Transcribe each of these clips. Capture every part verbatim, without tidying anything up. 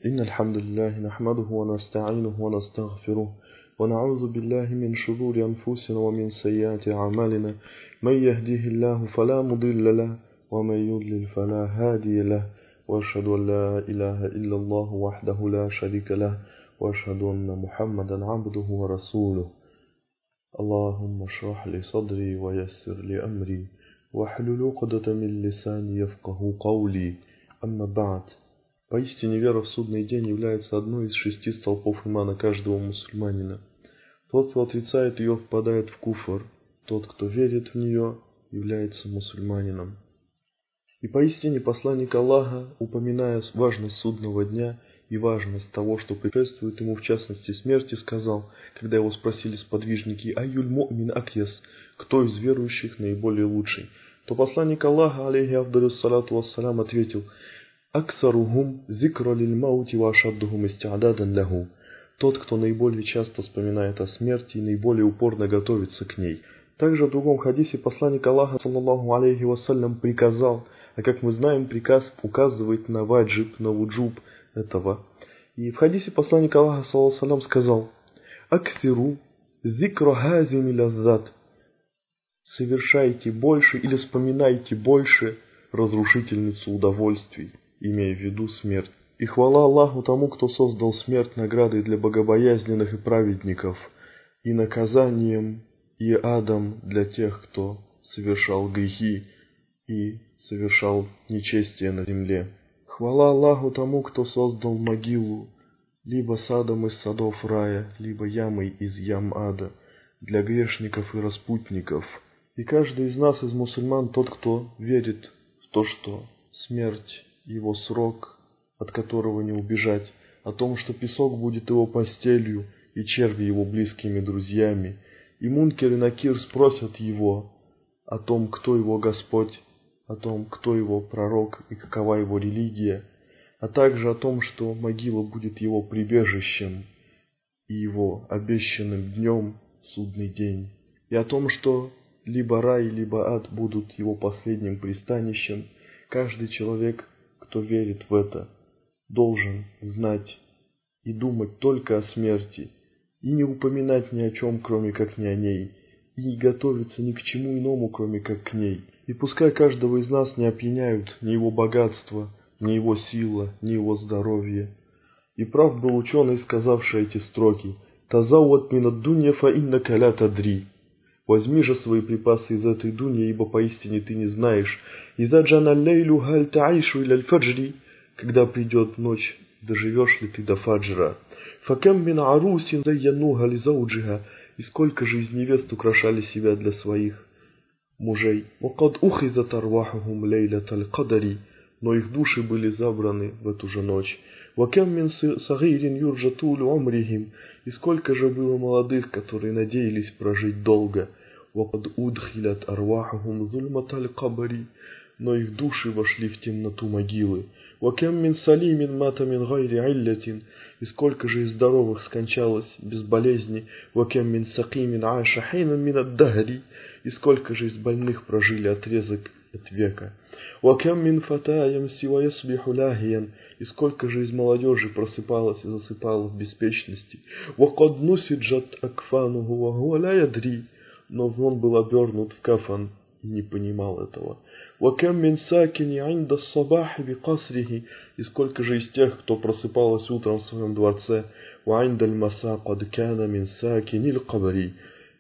إن الحمد لله نحمده ونستعينه ونستغفره ونعوذ بالله من شرور أنفسنا ومن سيئات أعمالنا من يهديه الله فلا مضل له ومن يضلل فلا هادي له وأشهد أن لا إله إلا الله وحده لا شريك له وأشهد أن محمدا عبده ورسوله. اللهم اشرح لي صدري ويسر لي أمري واحلل عقدة من لساني يفقه قولي. أما بعد. Поистине вера в судный день является одной из шести столпов имана каждого мусульманина. Тот, кто отрицает ее, впадает в куфр. Тот, кто верит в нее, является мусульманином. И поистине посланник Аллаха, упоминая важность судного дня и важность того, что предшествует ему, в частности смерти, сказал, когда его спросили сподвижники «Айюль му'мин акьяс», кто из верующих наиболее лучший, то посланник Аллаха, алейхи афдалю салату вассалям, ответил «Аксарухум зикра лиль маути ва ашаддухум исти'ададан лаху». Тот, кто наиболее часто вспоминает о смерти и наиболее упорно готовится к ней. Также в другом хадисе посланник Аллаха, саллаллаху алейхи вассалям, приказал, а как мы знаем, приказ указывает на ваджиб, на вуджуб этого. И в хадисе посланник Аллаха, саллаллаху алейхи вассалям, сказал «Аксиру зикра хазими лаззат». Совершайте больше или вспоминайте больше разрушительницу удовольствий, имея в виду смерть. И хвала Аллаху тому, кто создал смерть наградой для богобоязненных и праведников, и наказанием и адом для тех, кто совершал грехи и совершал нечестие на земле. Хвала Аллаху тому, кто создал могилу, либо садом из садов рая, либо ямой из ям ада, для грешников и распутников. И каждый из нас, из мусульман, тот, кто верит в то, что смерть — его срок, от которого не убежать, о том, что песок будет его постелью и черви его близкими друзьями, и Мункер и Накир спросят его о том, кто его Господь, о том, кто его пророк и какова его религия, а также о том, что могила будет его прибежищем и его обещанным днем в судный день, и о том, что либо рай, либо ад будут его последним пристанищем. Каждый человек, кто верит в это, должен знать и думать только о смерти, и не упоминать ни о чем, кроме как не о ней, и не готовиться ни к чему иному, кроме как к ней. И пускай каждого из нас не опьяняют ни его богатство, ни его сила, ни его здоровье. И прав был ученый, сказавший эти строки «Тазауат минад дунья фа иннака ля тадри». Возьми же свои припасы из этой дуньи, ибо поистине ты не знаешь. «Иза джана лейлю халь таишу иля аль-фаджри». Когда придет ночь, доживешь ли ты до фаджра? «Факам мин арусин зайянуха ли зауджиха». И сколько же из невест украшали себя для своих мужей. «Вакад ухизат арвахухум лейлят аль-кадари». Но их души были забраны в эту же ночь. «Вакам мин сагирин юрджатулю умрихим». И сколько же было молодых, которые надеялись прожить долго. «Вакад удхилят арвахухум зульмат аль-кабари». Но их души вошли в темноту могилы. «Вакам мин салимин мата мин гайри иллятин». И сколько же из здоровых скончалось без болезни. «Вакам мин сакимин аша хейнан мин ад-дахри». И сколько же из больных прожили отрезок от века. «Вакам мин фатаям сива ясбиху лагиян». И сколько же из молодежи просыпалась и засыпала в беспечности. «Вакад нусиджат акфануху ва хуа ля ядри». Но он был обернут в кафан и не понимал этого. «Вакам мин сакини инда сабахи би касрихи». И сколько же из тех, кто просыпалась утром в своем дворце. «Ва индаль маса кад кана мин сакини л-кабари».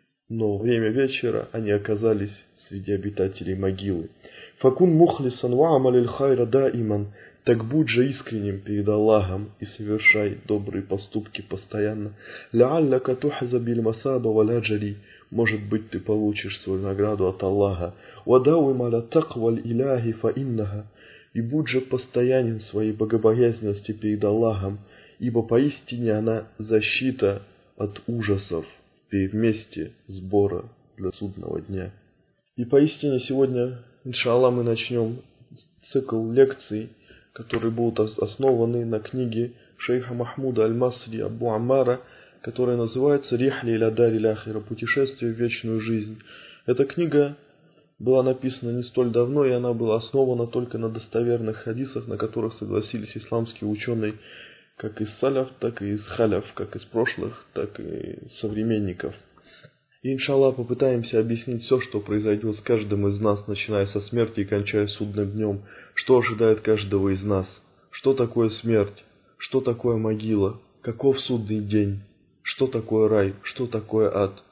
Но во время вечера они оказались среди обитателей могилы. «Факун мухлисан ва амалиль хайра даиман». Так будь же искренним перед Аллахом и совершай добрые поступки постоянно. «Ла'алляка тухза биль масаба ва ля джари». Может быть, ты получишь свою награду от Аллаха. «Вадауим аля такваль иляхи фа иннаха». И будь же постоянен в своей богобоязненности перед Аллахом, ибо поистине она защита от ужасов перед месте сбора для судного дня. И поистине сегодня, иншаллах, мы начнем цикл лекций, которые будут основаны на книге шейха Махмуда аль-Масри Абу Аммара, которая называется «Рихли иля дариль ахира», «Путешествие в вечную жизнь». Эта книга была написана не столь давно, и она была основана только на достоверных хадисах, на которых согласились исламские ученые, как из саляф, так и из халяф, как из прошлых, так и современников. И, иншаллах, попытаемся объяснить все, что произойдет с каждым из нас, начиная со смерти и кончая судным днем, что ожидает каждого из нас, что такое смерть, что такое могила, каков судный день, что такое рай, что такое ад.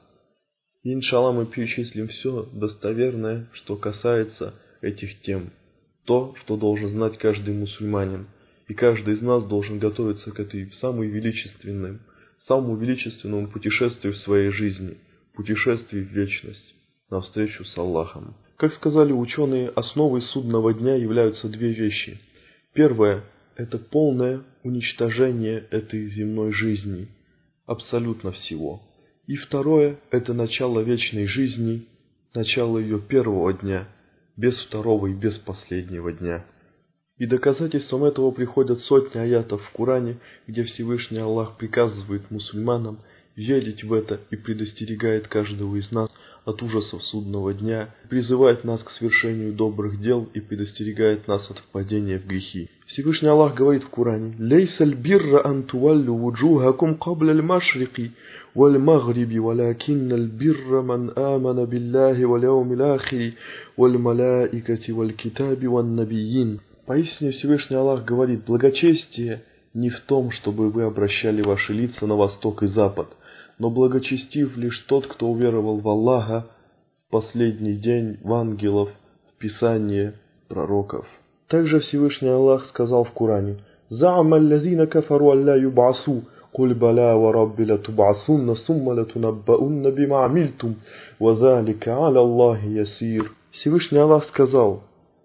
И, иншаллах, мы перечислим все достоверное, что касается этих тем, то, что должен знать каждый мусульманин. И каждый из нас должен готовиться к этой самой величественной, самому величественному путешествию в своей жизни, путешествию в вечность, навстречу с Аллахом. Как сказали ученые, основой судного дня являются две вещи. Первое – это полное уничтожение этой земной жизни, абсолютно всего. И второе – это начало вечной жизни, начало ее первого дня, без второго и без последнего дня. И доказательством этого приходят сотни аятов в Коране, где Всевышний Аллах приказывает мусульманам верить в это и предостерегает каждого из нас от ужасов судного дня, призывает нас к совершению добрых дел и предостерегает нас от впадения в грехи. Всевышний Аллах говорит в Коране: «Лейсаль бирра ан туваллю вуджухакум кабляль машрики валь магриби, валякинналь бирра ман амана билляхи валь яумил ахири валь малаикати валь китаби ван набийин». Поистине Всевышний Аллах говорит: благочестие не в том, чтобы вы обращали ваши лица на восток и запад, но благочестив лишь тот, кто уверовал в Аллаха, в последний день, в ангелов, в Писание, пророков. Также Всевышний Аллах сказал в Коране: «За'ама аллазина кафару алла юб'асу, куль бала ва рабби латуб'асунна сумма латунаббаунна бима амильтум, ва залика аля Аллахи ясир». Всевышний Аллах сказал: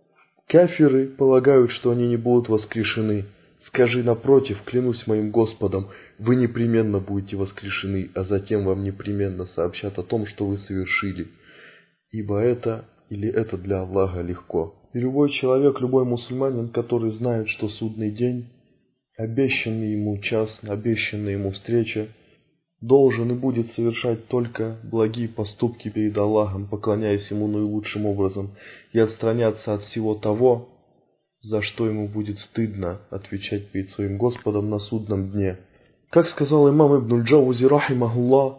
«Кафиры полагают, что они не будут воскрешены. Скажи, напротив, клянусь моим Господом, вы непременно будете воскрешены, а затем вам непременно сообщат о том, что вы совершили. Ибо это или это для Аллаха легко». И любой человек, любой мусульманин, который знает, что судный день, обещанный ему час, обещанная ему встреча, должен и будет совершать только благие поступки перед Аллахом, поклоняясь Ему наилучшим образом, и отстраняться от всего того, за что ему будет стыдно отвечать перед своим Господом на судном дне. Как сказал имам Ибн аль-Джаузи рахимахуллах,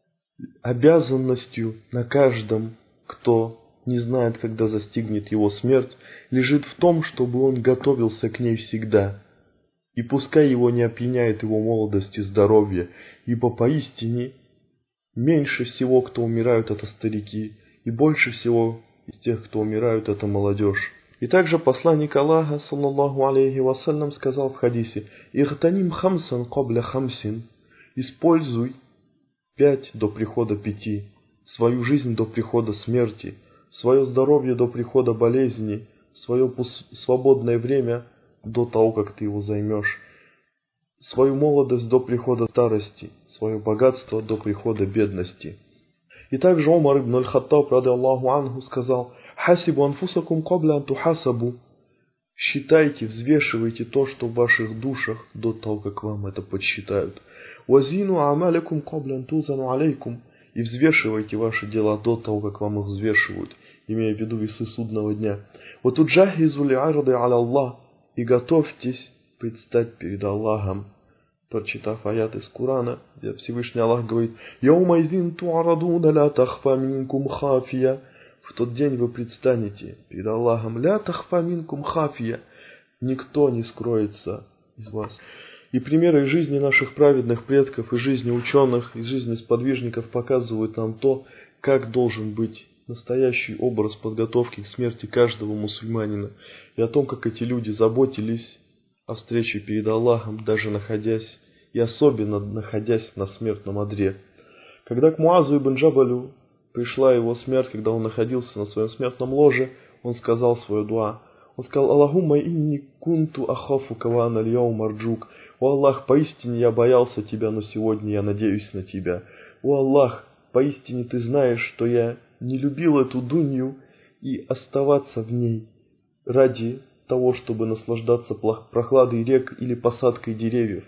обязанностью на каждом, кто не знает, когда застигнет его смерть, лежит в том, чтобы он готовился к ней всегда. И пускай его не опьяняет его молодость и здоровье, ибо поистине меньше всего, кто умирают, это старики, и больше всего из тех, кто умирают, это молодежь. И также посланник Аллаха, саллаллаху алейхи вассалям, сказал в хадисе: «Ихтаним хамсан кабля хамсин». Используй пять до прихода пяти, свою жизнь до прихода смерти, свое здоровье до прихода болезни, свое свободное время до того, как ты его займешь, свою молодость до прихода старости, свое богатство до прихода бедности. И также Умар ибн аль-Хаттаб, ради Аллаху анху, сказал: «Хасибу анфусакум кабля ан тухасабу». Считайте, взвешивайте то, что в ваших душах, до того, как вам это подсчитают. «Вазину амалякум кабля ан тузану алейкум». И взвешивайте ваши дела до того, как вам их взвешивают, имея в виду весы судного дня. «Вот уджахизу ли арды аля Аллах». И готовьтесь предстать перед Аллахом. Прочитав аят из Корана, где Всевышний Аллах говорит: «Яумайзин туарадуна ля тахфа минкум хафия». В тот день вы предстанете перед Аллахом. «Ля тахфа минкум хафия». Никто не скроется из вас. И примеры из жизни наших праведных предков, из жизни ученых, из жизни сподвижников показывают нам то, как должен быть настоящий образ подготовки к смерти каждого мусульманина, и о том, как эти люди заботились о встрече перед Аллахом, даже находясь, и особенно находясь на смертном одре. Когда к Муазу ибн Джабалю пришла его смерть, когда он находился на своем смертном ложе, он сказал свою дуа. Он сказал: «Аллахумма инни кунту ахафука ва ана аль-яум арджук». «О Аллах, поистине я боялся тебя, но сегодня я надеюсь на тебя». «О Аллах, поистине ты знаешь, что я не любил эту дунью и оставаться в ней ради того, чтобы наслаждаться прохладой рек или посадкой деревьев.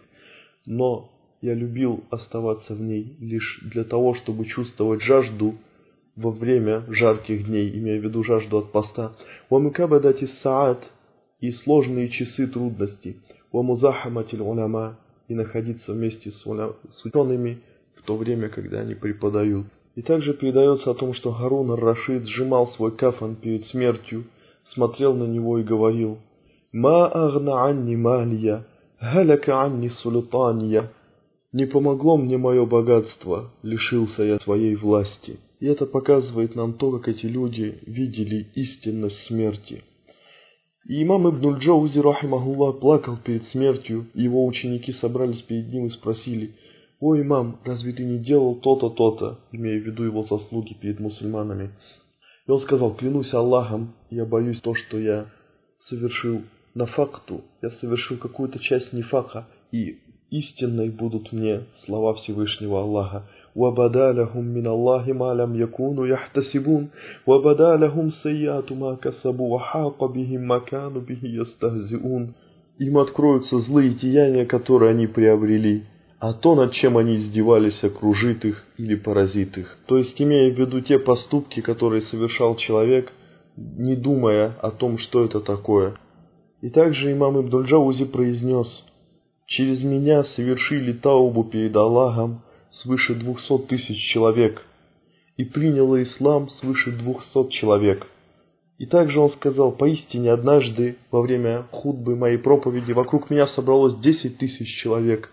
Но я любил оставаться в ней лишь для того, чтобы чувствовать жажду во время жарких дней, имея в виду жажду от поста. Уамикабадати саат и сложные часы трудностей. ва музахаматиль уляма, и находиться вместе с, уля... с учеными в то время, когда они преподают. И также передается о том, что Харун ар-Рашид сжимал свой кафан перед смертью, смотрел на него и говорил: «Ма агна анни малия, галяка анни султания». «Не помогло мне мое богатство, лишился я своей власти». И это показывает нам то, как эти люди видели истинность смерти. И имам Ибн аль-Джаузи, рахимахуллах, плакал перед смертью, и его ученики собрались перед ним и спросили: «О, имам, разве ты не делал то-то, то-то?» имея в виду его заслуги перед мусульманами. И он сказал: «Клянусь Аллахом, я боюсь то, что я совершил нафакту, я совершил какую-то часть нифака, и истинной будут мне слова Всевышнего Аллаха. وَبَدَا لَهُمْ مِنَ اللَّهِ مَا لَمْ يَكُونُوا يَحْتَسِبُونَ وَبَدَا لَهُمْ سَيِّئَاتُ مَا كَسَبُوا وَحَاقَ بِهِمْ مَا كَانُوا بِهِ يَسْتَهْزِئُونَ». Им откроются злые деяния, которые они приобрели, а то, над чем они издевались, окружит их или поразит их. То есть, имея в виду те поступки, которые совершал человек, не думая о том, что это такое. И также имам Ибн аль-Джаузи произнес: «Через меня совершили таубу перед Аллахом свыше двухсот тысяч человек, и приняло ислам свыше двухсот человек». И также он сказал: «Поистине однажды во время хутбы моей проповеди вокруг меня собралось десять тысяч человек,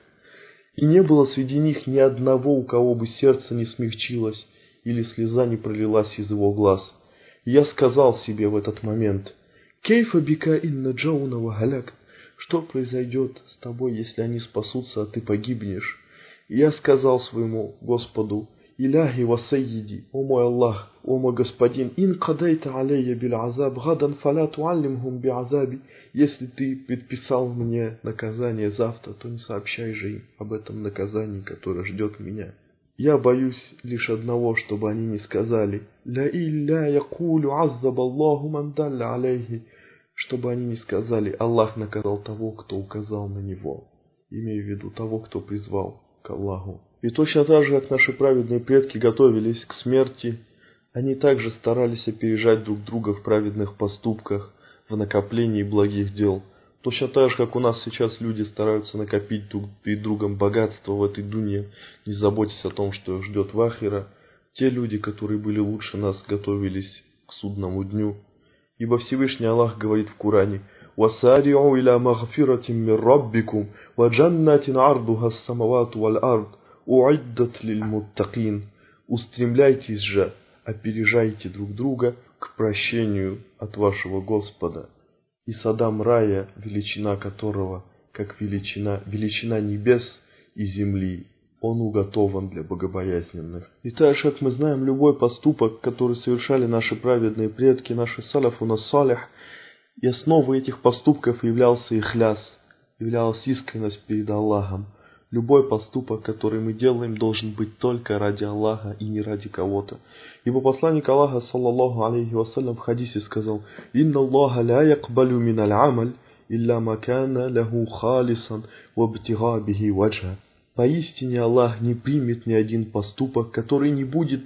и не было среди них ни одного, у кого бы сердце не смягчилось или слеза не пролилась из его глаз. И я сказал себе в этот момент: «Кейфа бика инна джауна ва халяк». Что произойдет с тобой, если они спасутся, а ты погибнешь? И я сказал своему Господу: «Иляхи ва сайиди, о мой Аллах, о мой Господин, ин кадайта алейя бил азаб, гадан фаля туаллимхум би азаби». Если ты предписал мне наказание завтра, то не сообщай же им об этом наказании, которое ждет меня. Я боюсь лишь одного, чтобы они не сказали: «Ля илля якулю аззаб Аллаху ман далля алейхи», чтобы они не сказали: «Аллах наказал того, кто указал на него», имея в виду того, кто призвал к Аллаху. И точно так же, как наши праведные предки готовились к смерти, они также старались опережать друг друга в праведных поступках, в накоплении благих дел. Точно так же, как у нас сейчас люди стараются накопить друг перед другом богатство в этой дуне, не заботясь о том, что ждет в ахира, те люди, которые были лучше нас, готовились к судному дню. Ибо Всевышний Аллах говорит в Коране: «Васари'у иля магфиратим мир раббикум, ва джаннатин ардуха ас-самавату валь ард, уиддат лиль муттакин». Устремляйтесь же, опережайте друг друга к прощению от вашего Господа, и садам рая, величина которого, как величина, величина небес и земли, он уготован для богобоязненных. И так же, как мы знаем, любой поступок, который совершали наши праведные предки, наши салафу нас салих, и основой этих поступков являлся ихляс, являлась искренность перед Аллахом. Любой поступок, который мы делаем, должен быть только ради Аллаха и не ради кого-то. Ибо посланник Аллаха, саллаллаху алейхи вассалям, в хадисе сказал: «Инна Аллаха ля якбалю миналь амаль, илля макана лаху халисан вабтига бихи ваджа». Поистине Аллах не примет ни один поступок, который не будет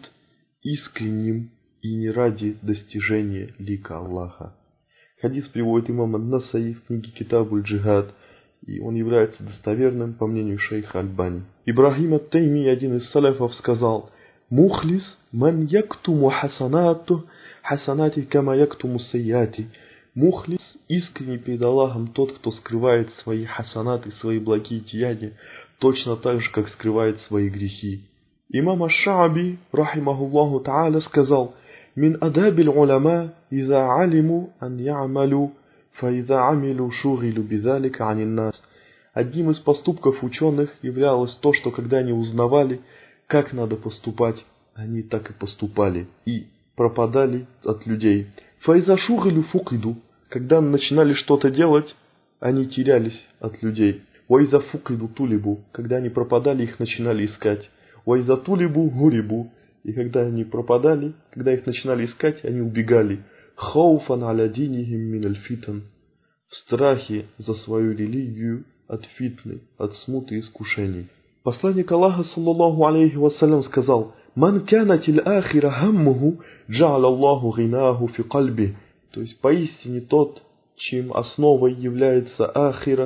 искренним и не ради достижения лика Аллаха. Хадис приводит имам ан-Насаи в книге Китабуль Джихад, и он является достоверным по мнению шейха Аль-Бани. Ибрахим ат-Тайми, один из салафов, сказал: «Мухлис ман яктуму хасанату хасанати кама яктуму сайяти». Мухлис, искренний перед Аллахом, тот, кто скрывает свои хасанаты, свои благие деяния, точно так же, как скрывает свои грехи. Имам аш-Шааби, рахимахуллаху та'аля, сказал: «Мин адабиль уляма, иза алиму ан я'малю, фа иза амилу шугилю бидалика анин нас». Одним из поступков ученых являлось то, что когда они узнавали, как надо поступать, они так и поступали и пропадали от людей. Фа иза шугилю фукиду, когда начинали что-то делать, они терялись от людей. Вайза фукиду тулибу, когда они пропадали, их начинали искать. Вайза тулибу гурибу, и когда они пропадали, когда их начинали искать, они убегали. Хауфан аля динихим миналь фитан, в страхе за свою религию от фитны, от смуты и искушений. Посланник Аллаха, саллаллаху алейхи вассалям, сказал: «Ман канатиль ахира хаммуху, джа'аля Аллаху гинаху фи кальби». То есть поистине тот, чьим основой является ахира,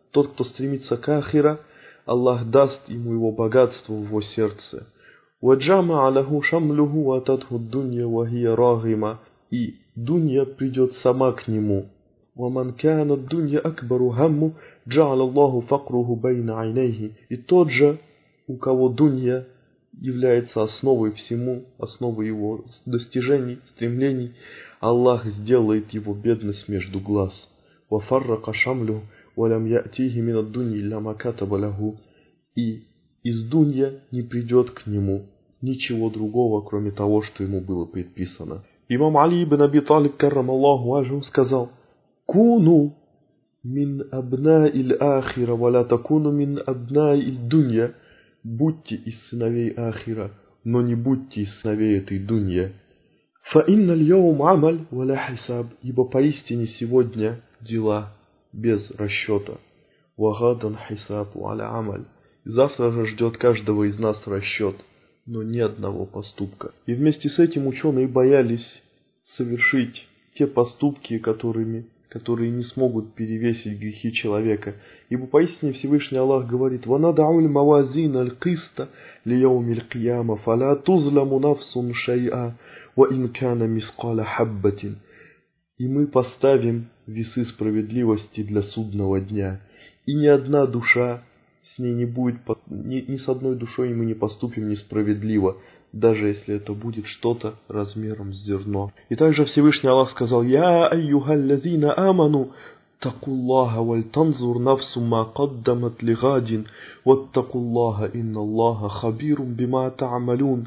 тот, кто стремится к ахира, Аллах даст ему его богатство в его сердце. وَجَمَعَ لَهُ شَمْلُهُ وَتَتْهُ الدُّنْيَا وَهِيَ رَاغِمَةٌ. И дунья придет сама к нему. وَمَنْ كَانَ الدُّنْيَا أَكْبَرُ هَمُّ جَعَلَ اللَّهُ فَقْرُهُ بَيْنَ عَيْنَيْهِ. И тот же, у кого дунья является основой всему, основой его достижений, стремлений, Аллах сделает его бедность между глаз. وَفَرَّقَ شَمْلُهُ وَلَمْ يَأْتِيهِ مِنَ الدُّنْيِ إِلَّا مَا كَتَبَ لَهُ. И из дунья не придет к нему ничего другого, кроме того, что ему было предписано. Имам Али ибн Аби Талиб, каррам Аллаху аджху, сказал: «Куну мин абна'иль ахира, ва ла такуну мин абна'иль дунья». Будьте из сыновей ахира, но не будьте из сыновей этой дунья. Фа инналь яум амаль ва ла хисаб. Ибо поистине сегодня дела без расчета. Ва гадан хисаб ва ла амаль. Завтра же ждет каждого из нас расчет, но ни одного поступка. И вместе с этим ученые боялись совершить те поступки, которыми, которые не смогут перевесить грехи человека. Ибо поистине Всевышний Аллах говорит: «Ванадауль мавазин аль-киста лияумиль кияма, фаля тузламу нафсун шай'a, ва инкана мискала хаббатин». И мы поставим весы справедливости для судного дня, и ни одна душа с ней не будет, ни, ни с одной душой мы не поступим несправедливо, даже если это будет что-то размером с зерно. И также Всевышний Аллах сказал: «Я айюхаллазина аману, такуллаха валь танзур нафсу ма каддамат лигадин, ваттакуллаха инналлаха хабирум бима та'амалун».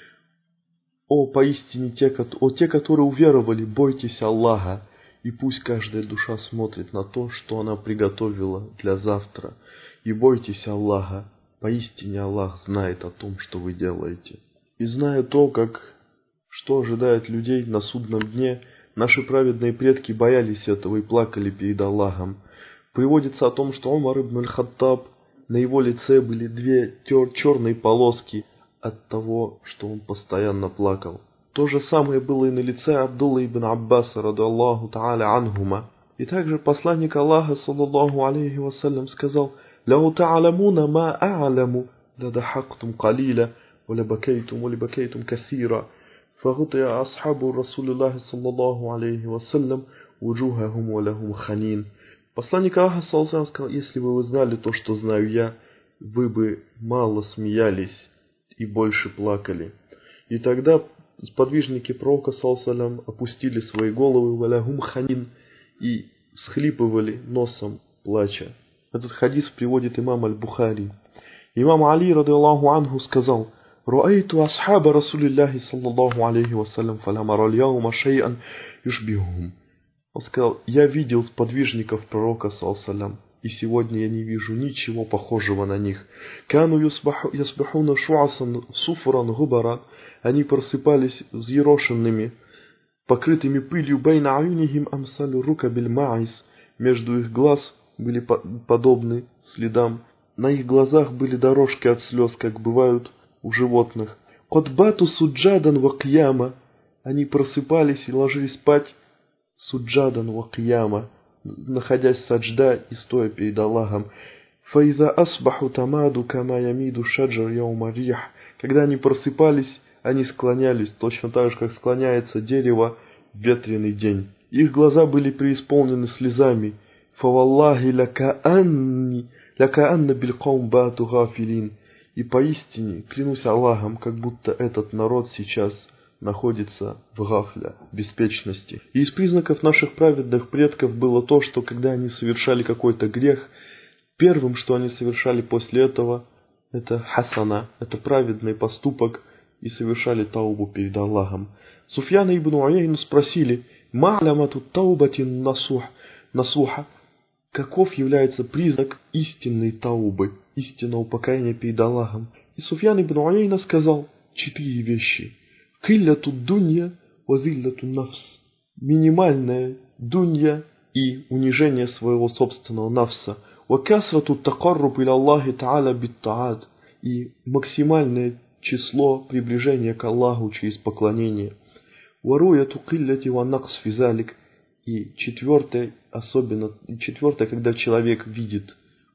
О, поистине те, о, те, которые уверовали, бойтесь Аллаха, и пусть каждая душа смотрит на то, что она приготовила для завтра. И бойтесь Аллаха, поистине Аллах знает о том, что вы делаете. И зная то, как, что ожидает людей на судном дне, наши праведные предки боялись этого и плакали перед Аллахом. Приводится о том, что Умар ибн аль-Хаттаб, на его лице были две черные полоски от того, что он постоянно плакал. То же самое было и на лице Абдулла ибн Аббаса, ради Аллаху та'аля анхума. И также посланник Аллаха, саллаллаху алейхи вассалям, сказал: «Лау та'аламуна ма а'аламу, ладахактум калиля, ولبكيتم ولبكيتم كثيرا فغطي أصحاب رسول الله صلى الله عليه وسلم وجوههم ولهم خنين». Посланник Аллаха саллаллаху сказал: «Если бы вы знали то, что знаю я, вы бы мало смеялись и больше плакали». И тогда сподвижники пророка саллаллаху опустили свои головы «валахум ханин» и схлипывали носом, плача. Этот хадис приводит имам аль-Бухари. Имам Али, ради Аллаху анху, сказал: «Руайту асхаба Расулиллахи саллаллаху алейхи вассалям, фалама ральяума шей'ан юшбихум». Он сказал: «Я видел сподвижников пророка саллаллаху, и сегодня я не вижу ничего похожего на них. Кану ясбахуна шуасан суфран губара». Они просыпались взъерошенными, покрытыми пылью, байна аюнихим амсалю рукабиль ма'ис. Между их глаз были подобны следам. На их глазах были дорожки от слез, как бывают у животных. «Котбату суджадан ва кияма». Они просыпались и ложились спать суджадан ва кияма, находясь в саджда и стоя перед Аллахом. «Фаиза асбаху тамаду кама ямиду шаджар яума рих». Когда они просыпались, они склонялись, точно так же, как склоняется дерево в ветреный день. Их глаза были преисполнены слезами. «Фаваллахи лакаанни лакаанна билкаум бату гафилин». И поистине, клянусь Аллахом, как будто этот народ сейчас находится в гафля, беспечности. И из признаков наших праведных предков было то, что когда они совершали какой-то грех, первым, что они совершали после этого, это хасана, это праведный поступок, и совершали таубу перед Аллахом. Суфьяна ибн Уяйну спросили: «Ма'лямату таубатин насух, насуха». Каков является признак истинной таубы, истинного покаяния перед Аллахом? И Суфьян ибн Уяйна сказал четыре вещи. Килляту дунья ва зилляту нафс. Минимальная дунья и унижение своего собственного нафса. Ва касрату такарруб иля Аллахи та'аля битта'ат. И максимальное число приближения к Аллаху через поклонение. Ва руяту килляти ва накс физалик. И четвертое, особенно, четвертое, когда человек видит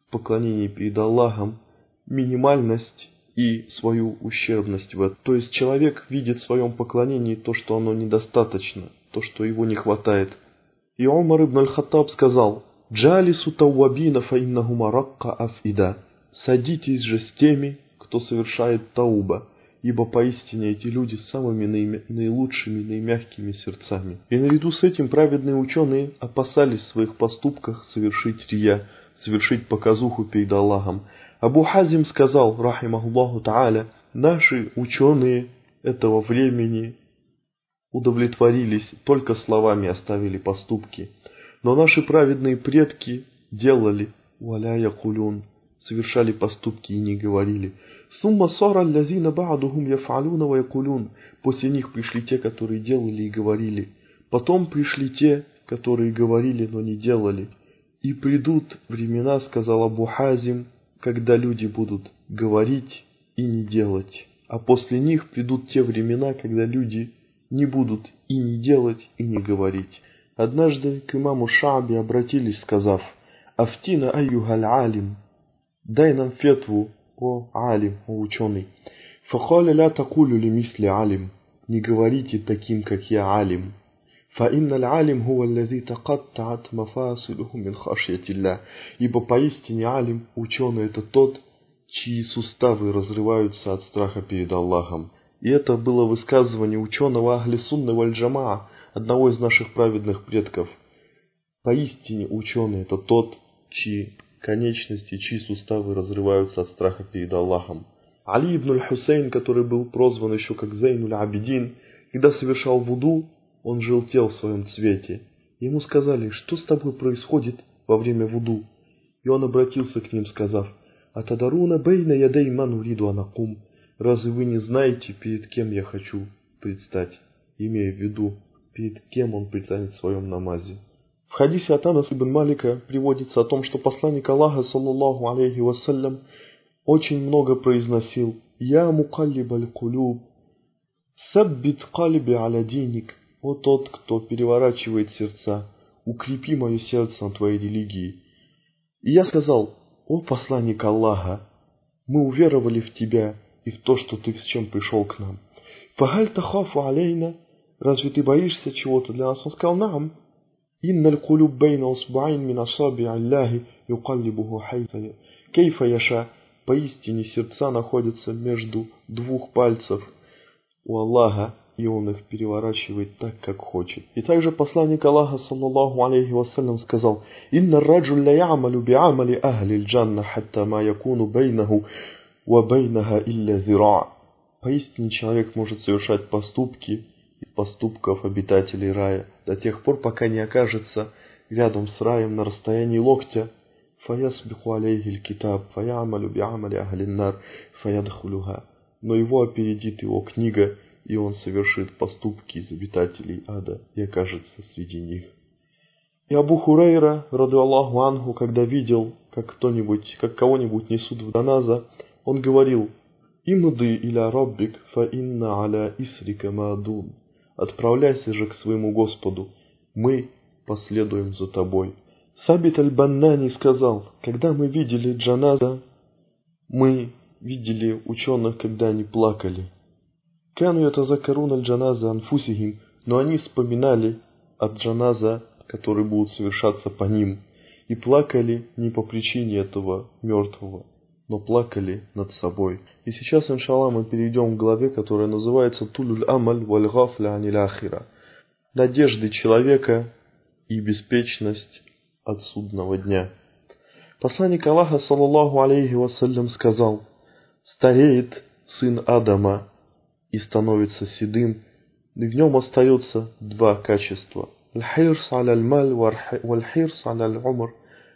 поклонении перед Аллахом минимальность и свою ущербность в этом. То есть человек видит в своем поклонении то, что оно недостаточно, то, что его не хватает. И Умар ибн аль-Хаттаб сказал: «Джалису тауабина фа иннахума ракка афида». Садитесь же с теми, кто совершает тауба, ибо поистине эти люди с самыми наилучшими, наимягкими сердцами. И наряду с этим праведные ученые опасались в своих поступках совершить рия, совершить показуху перед Аллахом. Абу Хазим сказал, рахимахуллаху та'аля: наши ученые этого времени удовлетворились, только словами оставили поступки. Но наши праведные предки делали, валя якулюн, совершали поступки и не говорили. Сумма сара аллазина ба'духум яф'алуна ва якулюн. После них пришли те, которые делали и говорили. Потом пришли те, которые говорили, но не делали. И придут времена, сказал Абу Хазим, когда люди будут говорить и не делать. А после них придут те времена, когда люди не будут и не делать, и не говорить. Однажды к имаму Шааби обратились, сказав: «Афтина айюхаль алим». Дай нам фетву, о алим, о ученый. Фахаля ля такулю ли мисли алим. Не говорите таким, как я алим. فإن العالم هو الذي تقطعت مفاصله من خشية الله. Ибо поистине алим, ученый, это тот, чьи суставы разрываются от страха перед Аллахом. И это было высказывание ученого Ахли Сунны валь Джамаа, одного из наших праведных предков. Поистине ученый это тот, чьи конечности, чьи суставы разрываются от страха перед Аллахом. Али ибн аль-Хусейн, который был прозван еще как Зейнуль Абидин, когда совершал вуду, он желтел в своем цвете. Ему сказали: что с тобой происходит во время вуду? И он обратился к ним, сказав: «Атадаруна бейна ядей ман уриду анакум». Разве вы не знаете, перед кем я хочу предстать? Имея в виду, перед кем он предстанет в своем намазе. В хадисе от Анаса ибн Малика приводится о том, что посланник Аллаха, саллаллаху алейхи вассалям, очень много произносил: «Я мукаллибаль кулюб, саббит калиби аля диник». О тот, кто переворачивает сердца, укрепи мое сердце на твоей религии. И я сказал: о посланник Аллаха, мы уверовали в тебя и в то, что ты с чем пришел к нам. Фагаль тахафу алейна, разве ты боишься чего-то для нас? Он сказал: наам. Инналь кулюб бейна усбаин мин асаби аллахи юкаллибуху кейфа яша. Поистине сердца находятся между двух пальцев у Аллаха, и он их переворачивает так, как хочет. И также посланник Аллаха, саллаллаху алейхи вассалям, сказал: «Инна раджуль ля я'малю би'амали ахли джанна, хатта ма якуну бейнаху ва бейнаха илля зира». Поистине человек может совершать поступки из поступков обитателей рая до тех пор, пока не окажется рядом с раем на расстоянии локтя. «Фаясбиху алейхиль китаб, фаямалю би'амали ахлин нар, фаядхулюха». Но его опередит его книга, и он совершит поступки из обитателей ада и окажется среди них. И Абу Хурейра, ради Аллаху анху, когда видел, как кто-нибудь, как кого-нибудь несут в джаназа, он говорил: «Имуды иля раббик, фа инна аля исрика маадун». Отправляйся же к своему Господу, мы последуем за тобой. Сабит аль-Баннани сказал: когда мы видели джаназа, мы видели ученых, когда они плакали. Кану ятазаккаруна аль-джаназа анфусихим, но они вспоминали от джаназа, которые будут совершаться по ним, и плакали не по причине этого мертвого, но плакали над собой. И сейчас, иншаллах, мы перейдем к главе, которая называется «Тулюль амаль валь гафля аниль ахира». Надежды человека и беспечность от судного дня. Посланник Аллаха, саллаллаху алейхи вассалям, сказал: «Стареет сын Адама и становится седым, и в нем остается два качества. Аль-хирс аль-маль валь-хирс аль-умр».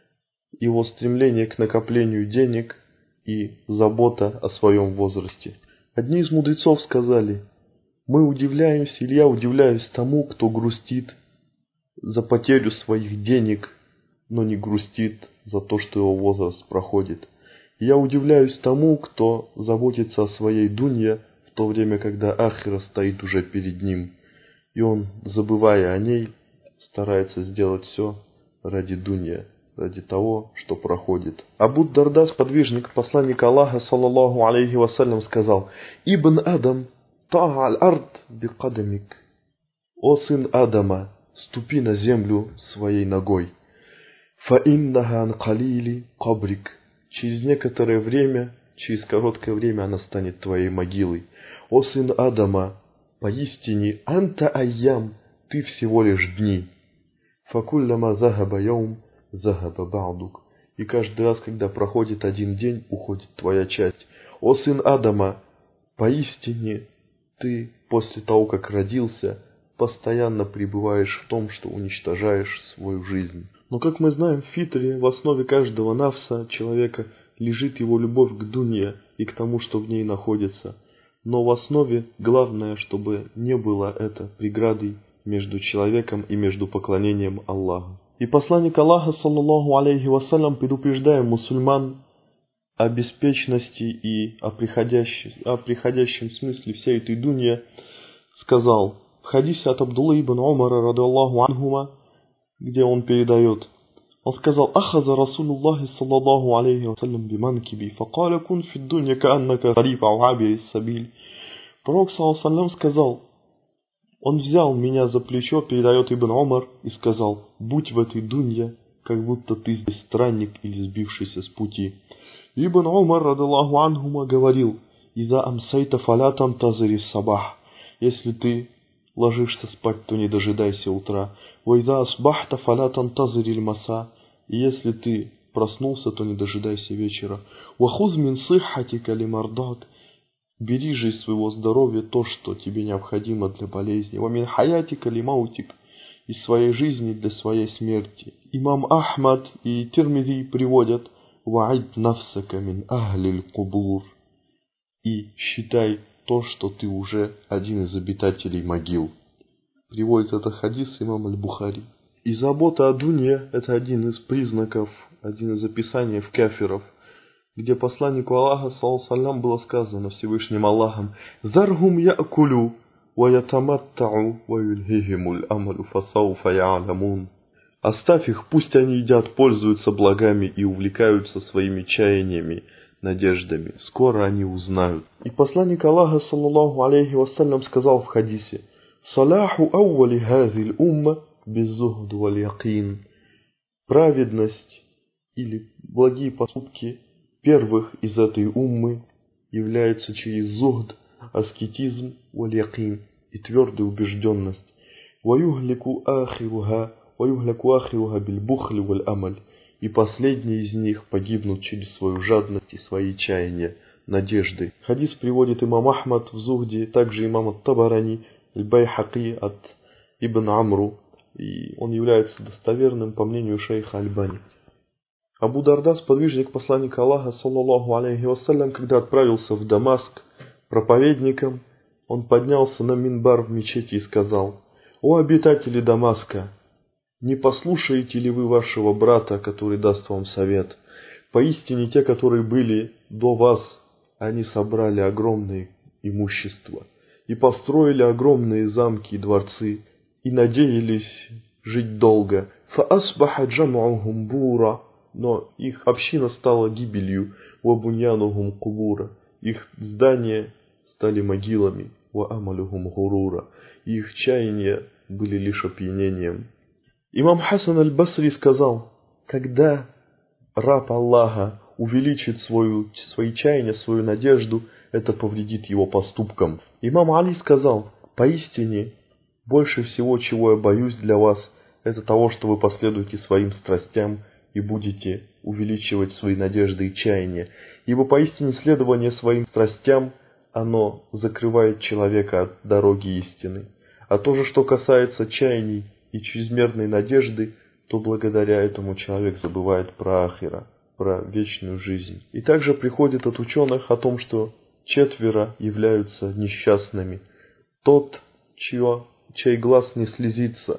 Его стремление к накоплению денег и забота о своем возрасте. Одни из мудрецов сказали: мы удивляемся, или я удивляюсь тому, кто грустит за потерю своих денег, но не грустит за то, что его возраст проходит. И я удивляюсь тому, кто заботится о своей дунье, в то время, когда ахира стоит уже перед ним, и он, забывая о ней, старается сделать все ради дунья, ради того, что проходит. Абу Дарда, сподвижник посланника Аллаха, саллаллаху алейхи вассалям, сказал: «Ибн Адам, та'аль ард бикадамик». «О сын Адама, ступи на землю своей ногой. Фа иннаха ан калили кабрик». Через некоторое время, через короткое время она станет твоей могилой. «О сын Адама, поистине анта айям, ты всего лишь дни. Факуллама захаба яум, захаба ба'дук». И каждый раз, когда проходит один день, уходит твоя часть. «О сын Адама, поистине ты после того, как родился, постоянно пребываешь в том, что уничтожаешь свою жизнь». Но, как мы знаем, в фитре, в основе каждого нафса человека, лежит его любовь к дунье и к тому, что в ней находится. Но в основе главное, чтобы не было это преградой между человеком и между поклонением Аллаху. И посланник Аллаха, саллаллаху алейхи вассалям, предупреждая мусульман о беспечности и о приходящем, о приходящем смысле всей этой дуньи, сказал в хадисе от Абдулла ибн Умара, ради Аллаху анхума, где он передает, он сказал: «Ахаза Расулуллахи саллаллаху алейхи вассалям биманкиби, факаля кун фид дунья кааннака гариб ау абирис сабиль». Пророк саллаллаху алейхи вассалям сказал, он взял меня за плечо, передает Ибн Умар, и сказал: «Будь в этой дунье, как будто ты здесь странник или сбившийся с пути». Ибн Умар, ради Аллаху анхума, говорил: «Иза амсайта фалятан тазари сабах». Если ты ложишься спать, то не дожидайся утра. «Вайза асбахта фалятан тазари маса». И если ты проснулся, то не дожидайся вечера. «Вахуз мин сиххатика лимардак». Бери же из своего здоровья то, что тебе необходимо для болезни. «Вамин хаятика лимаутик». Из своей жизни для своей смерти. Имам Ахмад и Тирмизи приводят: «Ва'ид нафсака мин ахлиль кубур». И считай то, что ты уже один из обитателей могил. Приводит это хадис имам Аль-Бухари. И забота о дунье – это один из признаков, один из описаний в кафиров, где посланнику Аллаха, саллаллаху алейхи, было сказано Всевышним Аллахом: «Заргум я'кулю, ва ятаматтау, ва юльхихимуль амалю фасауфа я'алямун». Оставь их, пусть они едят, пользуются благами и увлекаются своими чаяниями, надеждами. Скоро они узнают. И посланник Аллаха, саллаллаху алейхи вассалям, сказал в хадисе: «Салаху аували хазиль умма беззухд валь якин». Праведность или благие поступки первых из этой уммы являются через зухд, аскетизм, валь якин и твердую убежденность. «Ваюхлику ахируха, ваюхлику ахируха биль бухли валь амаль». И последние из них погибнут через свою жадность и свои чаяния, надежды. Хадис приводит имам Ахмад в Зухде, также имам ат-Табарани, аль-Байхаки от Ибн Амру, и он является достоверным по мнению шейха Аль-Бани. Абу Дарда, сподвижник посланника Аллаха, саллаллаху алейхи вассалям, когда отправился в Дамаск проповедником, он поднялся на минбар в мечети и сказал: «О обитатели Дамаска! Не послушаете ли вы вашего брата, который даст вам совет? Поистине те, которые были до вас, они собрали огромное имущество и построили огромные замки и дворцы, и надеялись жить долго. Фаасбаха джам'ухум бура, но их община стала гибелью. Ва буньянухум кубура, их здания стали могилами. Ва амалюхум гурура, их чаяния были лишь опьянением». Имам Хасан аль-Басри сказал: когда раб Аллаха увеличит свою, свои чаяния, свою надежду, это повредит его поступкам. Имам Али сказал: поистине, больше всего, чего я боюсь для вас, это того, что вы последуете своим страстям и будете увеличивать свои надежды и чаяния. Ибо поистине следование своим страстям, оно закрывает человека от дороги истины. А то же, что касается чаяний и чрезмерной надежды, то благодаря этому человек забывает про ахира, про вечную жизнь. И также приходит от ученых о том, что четверо являются несчастными. Тот, чье, чей глаз не слезится,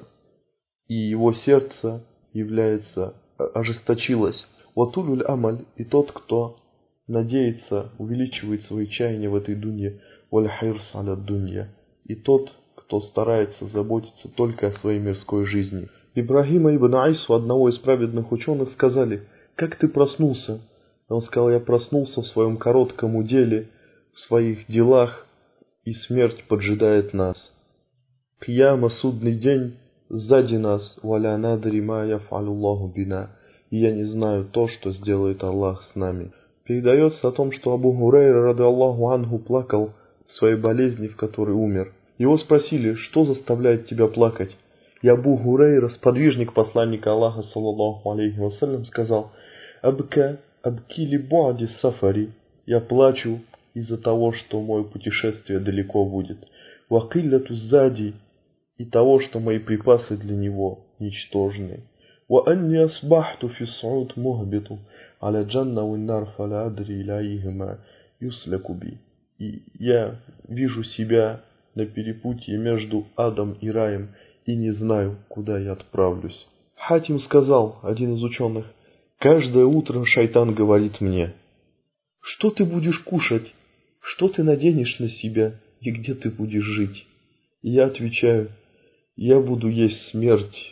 и его сердце является, ожесточилось. Ватулюль амаль, и тот, кто надеется, увеличивает свои чаяния в этой дунье, валь хирс аля дунья, и тот, кто старается заботиться только о своей мирской жизни. Ибрахима ибн Айсу, одного из праведных ученых, сказали: «Как ты проснулся?» Он сказал: «Я проснулся в своем коротком уделе, в своих делах, и смерть поджидает нас. Кияма, судный день, сзади нас, валя надри ма яфалюллаху бина, и я не знаю то, что сделает Аллах с нами». Передается о том, что Абу Хурайра, рады Аллаху анху, плакал в своей болезни, в которой умер. Его спросили: «Что заставляет тебя плакать?» И Абу Хурайра, сподвижник посланника Аллаха, саллаллаху алейхи вассалям, сказал: «Абка абкили буади сафари». Я плачу из-за того, что мое путешествие далеко будет. Вакилляту сзади, и того, что мои припасы для него ничтожны. Ва анни асбахту фи сауд мухбиту аля джанна виннар фаля адри иляйхима юсляку би. И я вижу себя на перепутье между адом и раем, и не знаю, куда я отправлюсь. Хатим сказал, один из ученых: «Каждое утро шайтан говорит мне: что ты будешь кушать, что ты наденешь на себя и где ты будешь жить?» И я отвечаю: я буду есть смерть,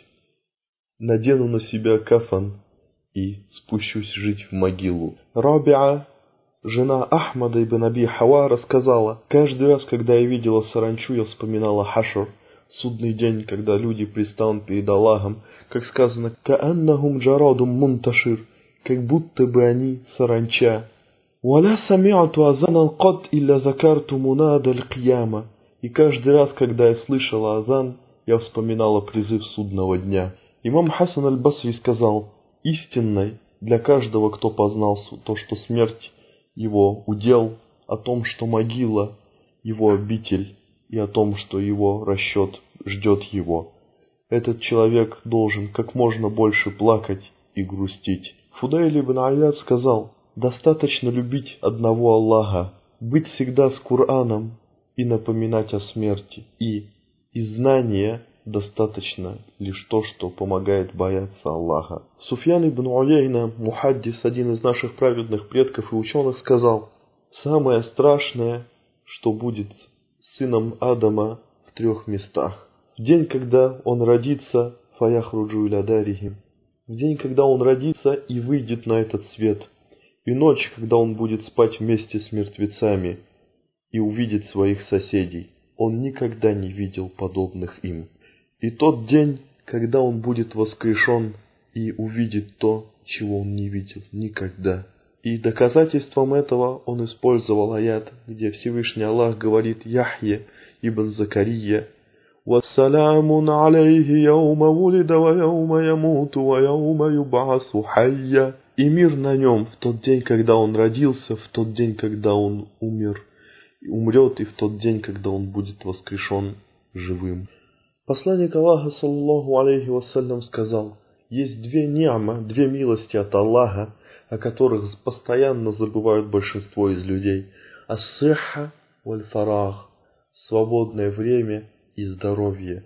надену на себя кафан и спущусь жить в могилу. Рабиа, жена Ахмада ибн Аби Хава, рассказала: каждый раз, когда я видела саранчу, я вспоминала хашр, судный день, когда люди предстанут перед Аллахом, как сказано: «Кааннахум джарадум мунташир», как будто бы они саранча. «Валя самиату азанан кад илля закарту мунада аль-кияма». И каждый раз, когда я слышала азан, я вспоминала призыв судного дня. Имам Хасан аль-Басри сказал: истинной для каждого, кто познал то, что смерть его удел, о том, что могила его обитель, и о том, что его расчет ждет его. Этот человек должен как можно больше плакать и грустить. Фудайль ибн Аяд сказал: достаточно любить одного Аллаха, быть всегда с Кораном и напоминать о смерти. И из знания достаточно лишь то, что помогает бояться Аллаха. Суфьян ибн Уяйна, мухаддис, один из наших праведных предков и ученых, сказал: самое страшное, что будет с сыном Адама, в трех местах. В день, когда он родится, фаяхруджу иля дарихим, в день, когда он родится и выйдет на этот свет, и ночь, когда он будет спать вместе с мертвецами и увидит своих соседей. Он никогда не видел подобных им. И тот день, когда он будет воскрешен и увидит то, чего он не видел никогда. И доказательством этого он использовал аят, где Всевышний Аллах говорит Яхье ибн Закария: «Вассалямун алейхи яума вулида ва яума ямуту ва яума юбасу хайя». И мир на нем в тот день, когда он родился, в тот день, когда он умер, умрет, и в тот день, когда он будет воскрешен живым. Посланник Аллаха, саллаллаху алейхи вассалям, сказал: есть две ни'ма, две милости от Аллаха, о которых постоянно забывают большинство из людей. Ас-сихха валь-фарах, свободное время и здоровье.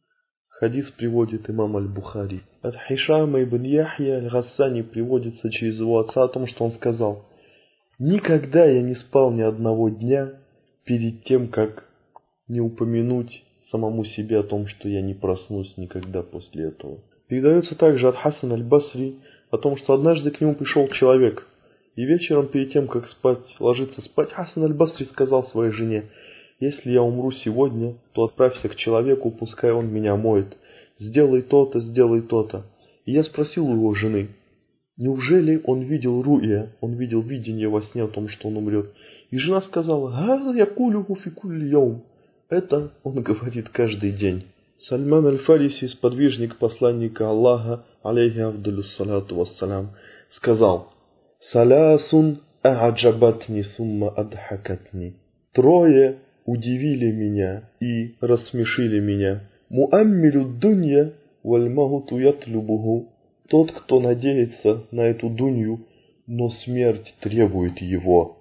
Хадис приводит имам аль-Бухари. От Хишама ибн Яхья аль-Гассани приводится через его отца о том, что он сказал: никогда я не спал ни одного дня перед тем, как не упомянуть самому себе о том, что я не проснусь никогда после этого. Передается также от Хасана аль-Басри о том, что однажды к нему пришел человек, и вечером перед тем, как спать, ложиться спать, Хасан аль-Басри сказал своей жене: если я умру сегодня, то отправься к человеку, пускай он меня моет. Сделай то-то, сделай то-то. И я спросил у его жены: неужели он видел ру'я, он видел видение во сне о том, что он умрет? И жена сказала: «Га якулюху фи кулли яум». Это он говорит каждый день. Сальман аль-Фариси, сподвижник посланника Аллаха, алейхи афдалюссалату вассалям, сказал: «Салясун а'аджабатни сумма адхакатни». Трое удивили меня и рассмешили меня. Муаммилю дунья валь магуту ятлюбуху. Тот, кто надеется на эту дунью, но смерть требует его.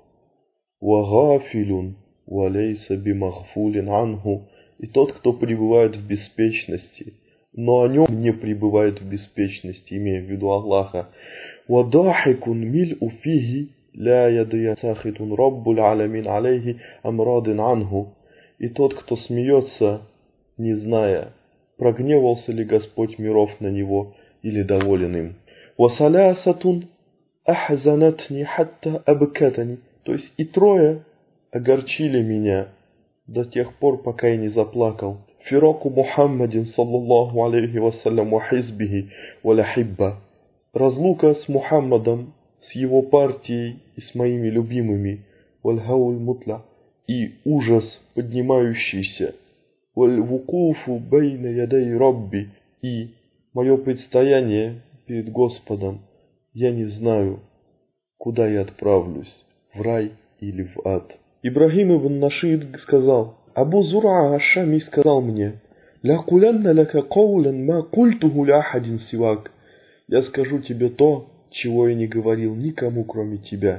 Вагафилюн валейса бимагфулин анху. И тот, кто пребывает в беспечности, но о нем не пребывает в беспечности, имея в виду Аллаха. Вадахикун миль уфиги ля ядаясахитун раббуль алямин алейхи амрадин анху. И тот, кто смеется, не зная, прогневался ли Господь миров на него или доволен им. «Васалясатун ахзанатни хатта абкатани». То есть и трое огорчили меня до тех пор, пока я не заплакал. «Фираку Мухаммадин саллаллаху алейхи вассалям ва хизбихи ва лахибба». Разлука с Мухаммадом, с его партией и с моими любимыми. «Вальхауль мутля». И ужас поднимающийся. «Валь-вукуфу бейна ядай Рабби». И мое предстояние перед Господом. Я не знаю, куда я отправлюсь, в рай или в ад. Ибрахим ибн Нашид сказал: Абу Зура аш-Шами сказал мне: «Ля кулянна лака каулян ма культуху ля ахадин сивак». Я скажу тебе то, чего я не говорил никому, кроме тебя.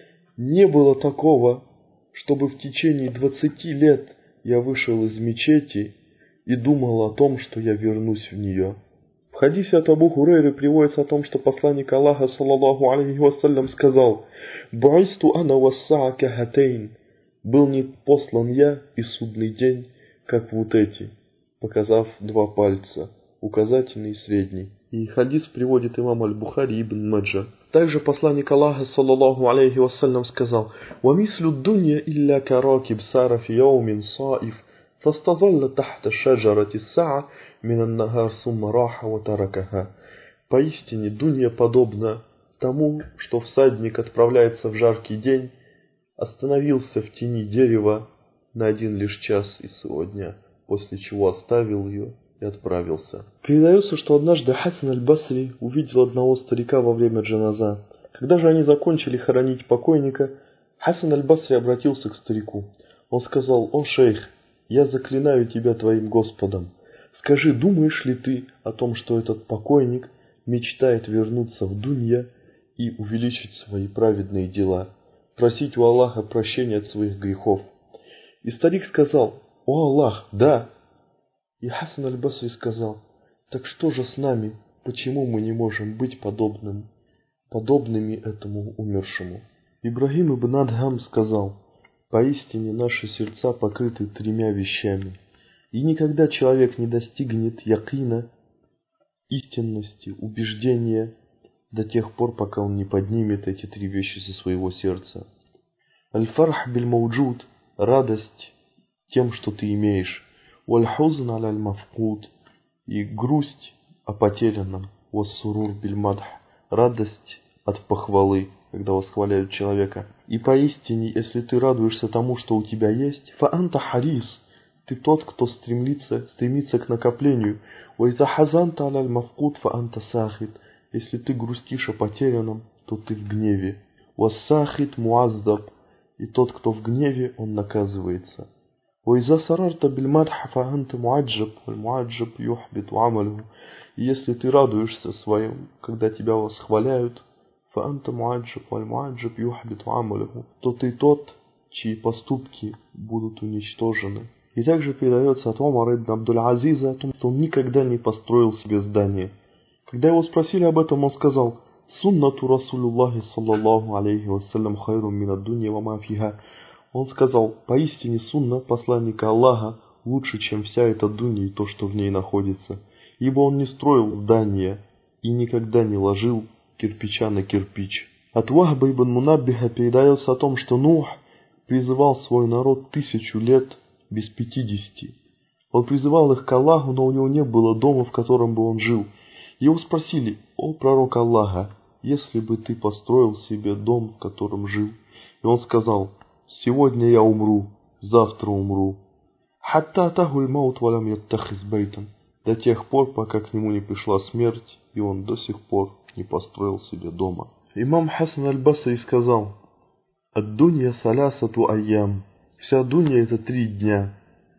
Не было такого, чтобы в течение двадцати лет я вышел из мечети и думал о том, что я вернусь в нее. В хадисе от Абу Хурейры приводится о том, что посланник Аллаха, саллаллаху алейхи вассалям, сказал: «Бу'исту ана вассаа кахатейн». Был не послан я и судный день, как вот эти, показав два пальца, указательный и средний. И хадис приводит имам аль-Бухари ибн Маджа. Также посланник Аллаха, саллаллаху алейхи вассалям, сказал: «Вамислю дунья илля каракиб сара фи яумин саиф, фастазалла тахта шаджарати саа минан нагар сумма раха ва таракаха». Поистине дунья подобна тому, что всадник отправляется в жаркий день, остановился в тени дерева на один лишь час из своего дня, после чего оставил ее и отправился. Передается, что однажды Хасан аль-Басри увидел одного старика во время джаназа. Когда же они закончили хоронить покойника, Хасан аль-Басри обратился к старику. Он сказал: «О шейх, я заклинаю тебя твоим Господом. Скажи, думаешь ли ты о том, что этот покойник мечтает вернуться в дунья и увеличить свои праведные дела, просить у Аллаха прощения от своих грехов?» И старик сказал: «О Аллах, да». И Хасан аль-Басри сказал: «Так что же с нами? Почему мы не можем быть подобным, подобными этому умершему?» Ибрахим ибн Адхам сказал: «Поистине наши сердца покрыты тремя вещами, и никогда человек не достигнет якина, истинности, убеждения, до тех пор, пока он не поднимет эти три вещи со своего сердца. Аль-фарх биль-мауджуд – радость тем, что ты имеешь. Валь-хузн аль-мафкуд – и грусть о потерянном. Вас-сурур биль-мадх – радость от похвалы, когда восхваляют человека. И поистине, если ты радуешься тому, что у тебя есть, фа-анта харис – ты тот, кто стремится, стремится к накоплению. Ва-иза хазанта аль-мафкуд фа-анта сахид – если ты грустишь о потерянном, то ты в гневе. Вас-сахид муаззаб – и тот, кто в гневе, он наказывается. وإذا سررت بالمدح فأنت معجب والمعجب يحبط عمله. И если ты радуешься своим, когда тебя восхваляют, فأنت معجب والمعجب يحبط عمله, то ты тот, чьи поступки будут уничтожены. И также передается от Умара ибн Абдуль-Азиза о том, что он никогда не построил себе здание. Когда его спросили об этом, он сказал: «Суннату Расулюллахи саллаллаху алейхи вассалям хайрум минад дунья ва ма фиха». Он сказал: «Поистине сунна посланника Аллаха лучше, чем вся эта дунья и то, что в ней находится, ибо он не строил здания и никогда не ложил кирпича на кирпич». От Вахба ибн Мунаббиха передается о том, что Нух призывал свой народ тысячу лет без пятидесяти. Он призывал их к Аллаху, но у него не было дома, в котором бы он жил. Его спросили: «О пророк Аллаха, если бы ты построил себе дом, в котором жил?» И он сказал: «Сегодня я умру, завтра умру. Хатта тахуль маут валям яттахиз бейтан». До тех пор, пока к нему не пришла смерть, и он до сих пор не построил себе дома. Имам Хасан аль-Басри сказал: «Ад-дунья салясату айям». Вся дунья — это три дня.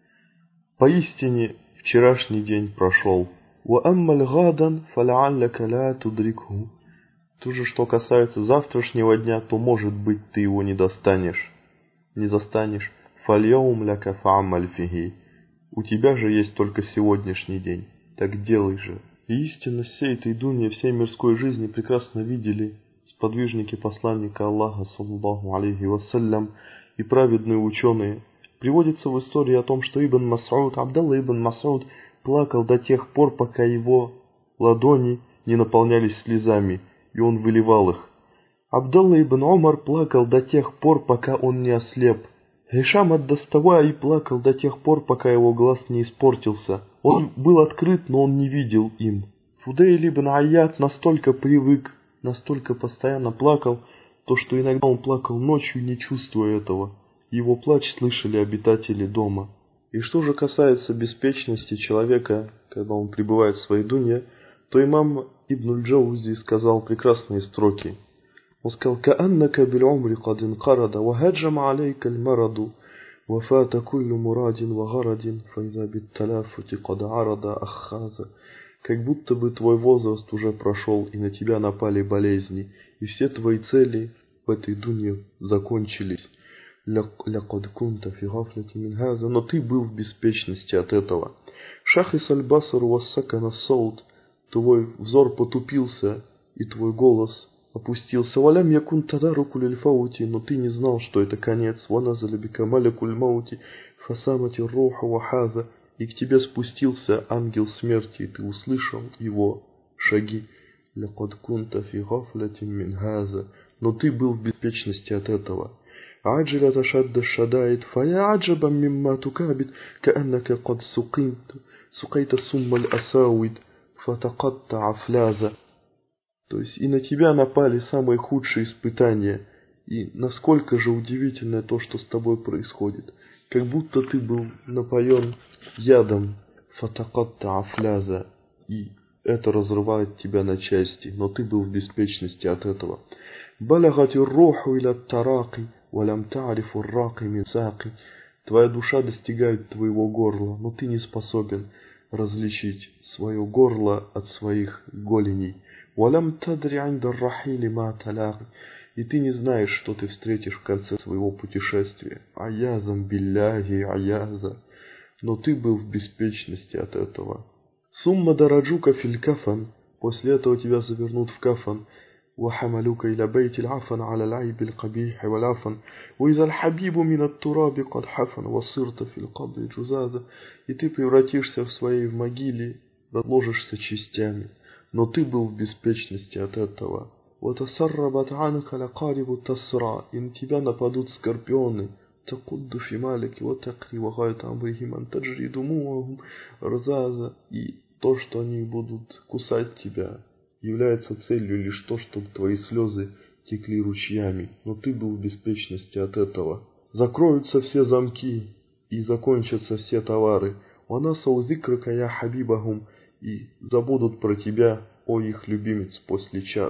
Поистине, вчерашний день прошел. Ва аммаль гадан фала'алляка ла тудрикху. То же, что касается завтрашнего дня, то, может быть, ты его не достанешь. Не застанешь. Фальяум ляка фа'амаль фиги. У тебя же есть только сегодняшний день. Так делай же. И истинность всей этой дуньи, всей мирской жизни прекрасно видели сподвижники посланника Аллаха, саллаллаху алейхи вассалям, и праведные ученые. Приводится в истории о том, что Ибн Мас'уд, Абдалла ибн Мас'уд, плакал до тех пор, пока его ладони не наполнялись слезами, и он выливал их. Абдалла ибн Умар плакал до тех пор, пока он не ослеп. Гишам ад-Даставаи плакал до тех пор, пока его глаз не испортился. Он был открыт, но он не видел им. Фудейль ибн Айят настолько привык, настолько постоянно плакал, то что иногда он плакал ночью, не чувствуя этого. Его плач слышали обитатели дома. И что же касается беспечности человека, когда он пребывает в своей дуне, то имам Ибн аль-Джаузи сказал прекрасные строки. Он сказал: «Кааннака биль-умри кад инкарада, ва хаджама алейка аль-мараду, ва фата куллю мурадин ва гарадин, файза бит-таляфути кад арада аххаза». Как будто бы твой возраст уже прошел, и на тебя напали болезни, и все твои цели в этой дуне закончились. «Лякад кунта фи гафляти мин газа», но ты был в беспечности от этого. «Шахис аль-басар вассакана саут», твой взор потупился, и твой голос опустился. «Валям якун тадаруку лиль-фаути», но ты не знал, что это конец. «Ваназаля бика малякуль маути, фасамати руха вахаза», и к тебе спустился ангел смерти, и ты услышал его шаги. «Лякад кунта фи гафляти мин газа», но ты был в беспечности от этого. عجلت أشد الشدائد فيا عجبا مما تكابد كأنك قد سقيت سقيت سم الأساود فتقطع فلازا. То есть и на тебя напали самые худшие испытания, и насколько же удивительно то, что с тобой происходит, как будто ты был напоен ядом, фатакатта афляза, и это разрывает тебя на части, но ты был в беспечности от этого. Балагати руху иля тараки, валям тарифу раки мин саки. Твоя душа достигает твоего горла, но ты не способен различить свое горло от своих голеней. Валям тадри инда рахили ма талаги. И ты не знаешь, что ты встретишь в конце своего путешествия. Аязам билляхи аяза. Но ты был в беспечности от этого. Сумма дараджука филь кафан. После этого тебя завернут в кафан. وحملوك إلى بيت العفن على العيب القبيح والعفن وإذا الحبيب من التراب قد حفن وصرت في القبر جزازا. И ты превратишься в своей в могиле, разложишься частями, но ты был в беспечности от этого. وتسربت عنك لقارب تسرع. И на тебя нападут скорпионы. تقد في مالك وتقري وغاية أمرهم أن تجري دموعهم رزازا. И то, что они будут кусать тебя, является целью лишь то, чтобы твои слезы текли ручьями, но ты был в беспечности от этого. Закроются все замки и закончатся все товары. «Ванасау зикрака я хабибахум», и забудут про тебя, о их любимец, после часа.